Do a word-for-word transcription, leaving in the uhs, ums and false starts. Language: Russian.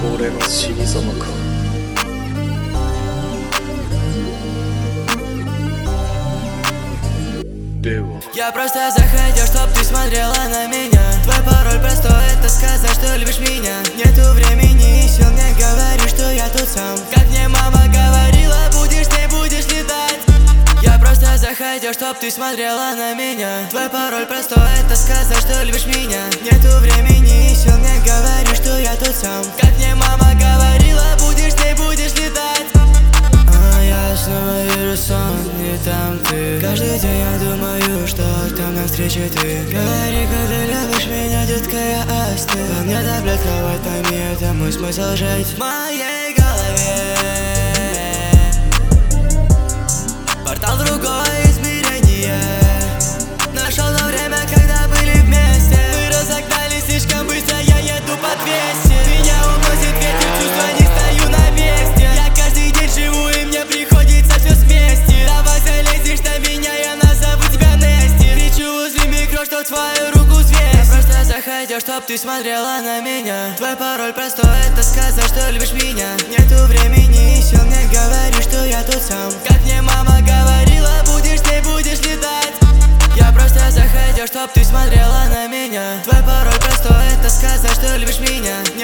俺の死に様か。 Я просто захотел, чтоб ты смотрела на меня. Твой пароль простой, это сказать, что любишь меня. Нету времени и сил, мне говоришь, что я тут сам. Как мне мама говорила, будешь ты, будешь летать. Я просто захотел, чтоб ты смотрела на меня. Твой пароль простой, это сказать, что любишь меня. Нету времени и сил, мне говоришь, что я тут сам. Как мне мама говорила, будешь ты, будешь летать. А я снова вижу сон, не там ты. Каждый день я думаю, что там навстречу ты. Говори, когда любишь меня, детка, я остыл. Во мне таблетка, вот пойми, это мой смысл жить. В моей голове портал в другое измерение. Нашел то время, когда были вместе. Мы разогнались слишком быстро, я еду по двести. Меня уносит ветер, чувства, не стою на месте. Я каждый день живу, и мне приходится все смести. Давай залезешь на меня, я назову тебя Нести. Кричу возле микро, что твою руку свесть. Я просто захотел, чтоб ты смотрела на меня. Твой пароль простой, это сказать, что любишь меня. Нету времени и сил, мне говоришь, что я тут сам. Как мне мама говорила, будешь ты, будешь летать. Я просто захотел, чтоб ты смотрела на меня. Твой пароль простой, это сказать, что любишь меня.